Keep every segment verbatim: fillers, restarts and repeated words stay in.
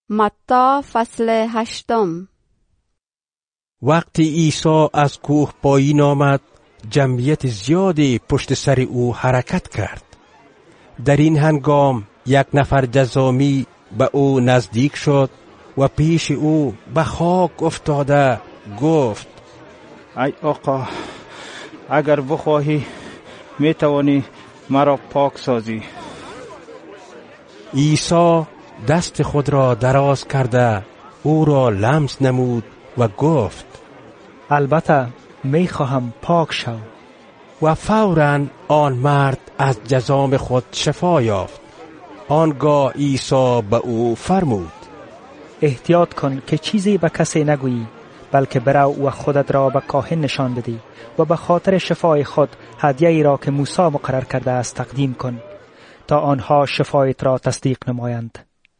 متی فصل هشتم. وقتی عیسی از کوه پایین آمد، جمعیت زیادی پشت سر او حرکت کرد. در این هنگام یک نفر جزامی به او نزدیک شد و پیش او به خاک افتاده گفت: ای آقا، اگر بخواهی می توانی مرا پاک سازی. عیسی دست خود را دراز کرده او را لمس نمود و گفت: البته می خواهم، پاک شو. و فوراً آن مرد از جزام خود شفا یافت. آنگاه عیسی به او فرمود: احتیاط کن که چیزی به کسی نگویی، بلکه برو و خودت را به کاهن نشان بدی و به خاطر شفای خود هدیه‌ای را که موسی مقرر کرده است تقدیم کن، تا آنها شفایت را تصدیق نمایند.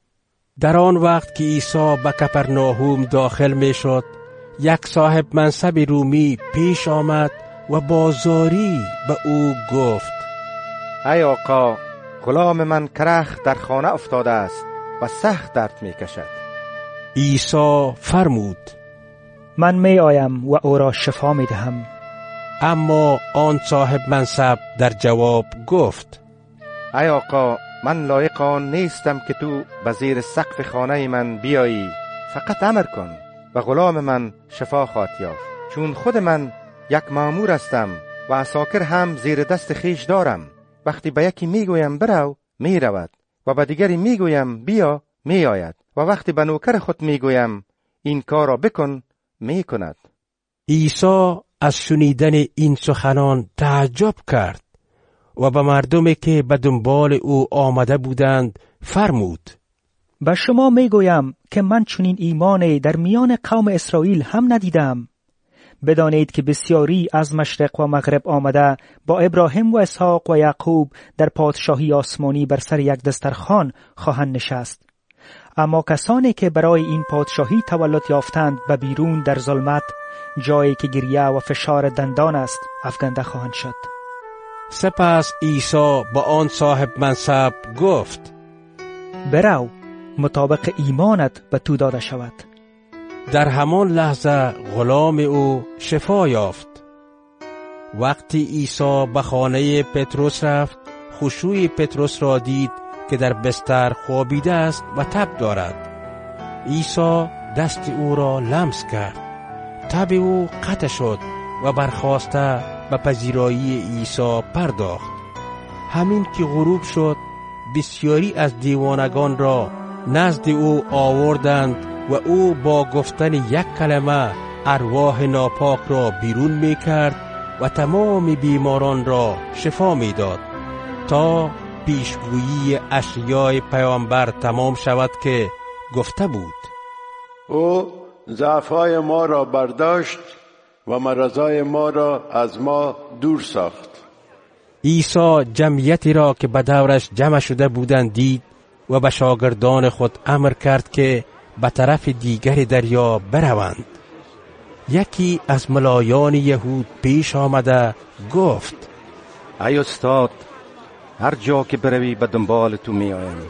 در آن وقت که عیسی به کپرناهوم داخل می شد، یک صاحب منصب رومی پیش آمد و با زاری به او گفت: ای آقا، غلام من کرخ در خانه افتاده است و سخت درد می کشد. عیسی فرمود: من می آیم و او را شفا می دهم. اما آن صاحب منصب در جواب گفت: ای آقا، من لایق آن نیستم که تو به زیر سقف خانه من بیایی. فقط امر کن و غلام من شفا خواهد یافت، چون خود من یک مأمور هستم و عساکر هم زیر دست خیش دارم. وقتی به یکی میگویم برو، می رود، و به دیگری میگویم بیا، می آید، و وقتی به نوکر خود میگویم این کار را بکن، می کند. عیسی از شنیدن این سخنان تعجب کرد و به مردمی که به دنبال او آمده بودند فرمود: به شما می گویم که من چنین ایمانی در میان قوم اسرائیل هم ندیدم. بدانید که بسیاری از مشرق و مغرب آمده با ابراهیم و اسحاق و یعقوب در پادشاهی آسمانی بر سر یک دسترخوان خواهند نشست. اما کسانی که برای این پادشاهی تولد یافتند به بیرون در ظلمت، جایی که گریه و فشار دندان است، افکنده خواهند شد. سپس عیسی با آن صاحب منصب گفت: برو، مطابق ایمانت به تو داده شود. در همان لحظه غلام او شفا یافت. وقتی عیسی به خانه پتروس رفت، خشوع پتروس را دید که در بستر خوابیده است و تب دارد. عیسی دست او را لمس کرد. تب او قطع شد و برخاسته به پذیرایی عیسی پرداخت. همین که غروب شد، بسیاری از دیوانگان را نزد او آوردند و او با گفتن یک کلمه ارواح ناپاک را بیرون می کرد و تمام بیماران را شفا می داد، تا پیشگویی اشعیا پیامبر تمام شود که گفته بود: او ضعف‌های ما را برداشت و مرضای ما را از ما دور ساخت. عیسی جمعیتی را که به دورش جمع شده بودند دید و به شاگردان خود امر کرد که به طرف دیگر دریا بروند. یکی از ملایان یهود پیش آمده گفت: ای استاد، هر جا که بروی به دنبال تو می آیم.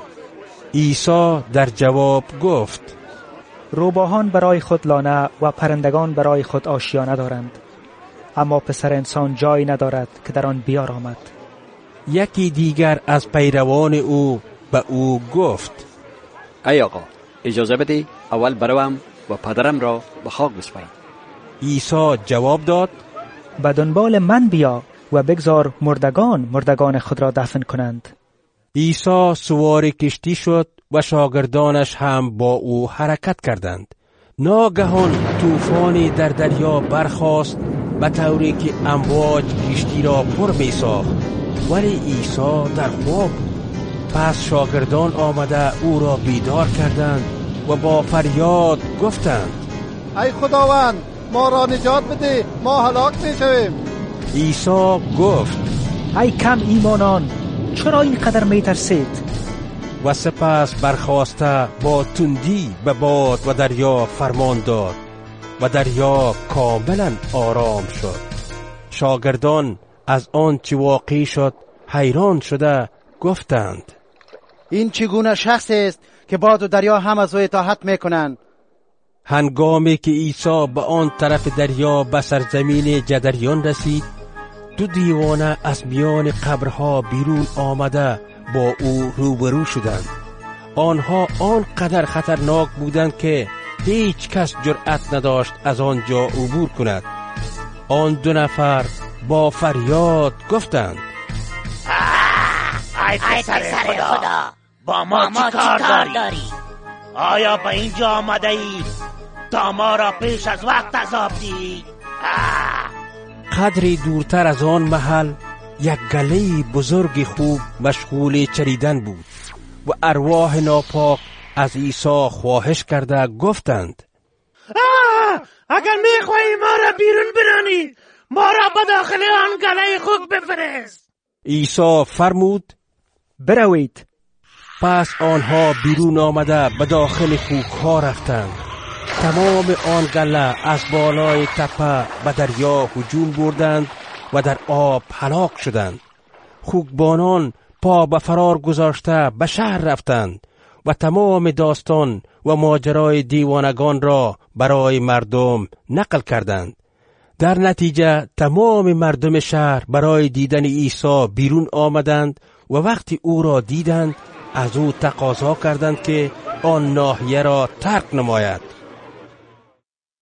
عیسی در جواب گفت: روباهان برای خود لانه و پرندگان برای خود آشیانه دارند، اما پسر انسان جایی ندارد که در آن بیارامد. یکی دیگر از پیروان او به او گفت: ای آقا، اجازه بدی اول بروم و پدرم را به خاک بسپارم. عیسی جواب داد: به دنبال من بیا و بگذار مردگان مردگان خود را دفن کنند. عیسی سوار کشتی شد و شاگردانش هم با او حرکت کردند. ناگهان طوفانی در دریا برخاست به طوری که امواج کشتی را پر می ساخت، ولی عیسی در خواب بود. پس شاگردان آمده او را بیدار کردند و با فریاد گفتند: ای خداوند، ما را نجات بده، ما هلاک می شویم. عیسی گفت: ای کم ایمانان، چرا اینقدر می ترسید؟ و سپس برخاسته با تندی به باد و دریا فرمان داد و دریا کاملا آرام شد. شاگردان از آن چه واقع شد حیران شده گفتند: این چگونه شخص است که که باد و دریا هم از او اطاعت میکنند. هنگامی که عیسی به آن طرف دریا به سرزمین جدریان رسید، دو دیوانه از میان قبرها بیرون آمده با او روبرو شدند. آنها آنقدر خطرناک بودند که هیچ کس جرأت نداشت از آنجا عبور کند. آن دو نفر با فریاد گفتند: ای پسر خدا, خدا با ما, ما چی کار داری؟, داری؟ آیا به اینجا آمده ای تا ما را پیش از وقت عذاب دهی؟ قدری دورتر از آن محل یک گله بزرگ خوب مشغول چریدن بود و ارواح ناپاک از عیسی خواهش کرده گفتند: اگر میخواهی ما را بیرون برانی، ما را به داخل آن گله خوک بفرست. عیسی فرمود: بروید. پس آنها بیرون آمده به داخل خوک ها رفتند. تمام آن گله از بالای تپه به دریا هجوم بردند و در آب هلاک شدند. خوکبانان پا به فرار گذاشته به شهر رفتند و تمام داستان و ماجرای دیوانگان را برای مردم نقل کردند. در نتیجه تمام مردم شهر برای دیدن عیسی بیرون آمدند و وقتی او را دیدند از او تقاضا کردند که آن ناحیه را ترک نماید.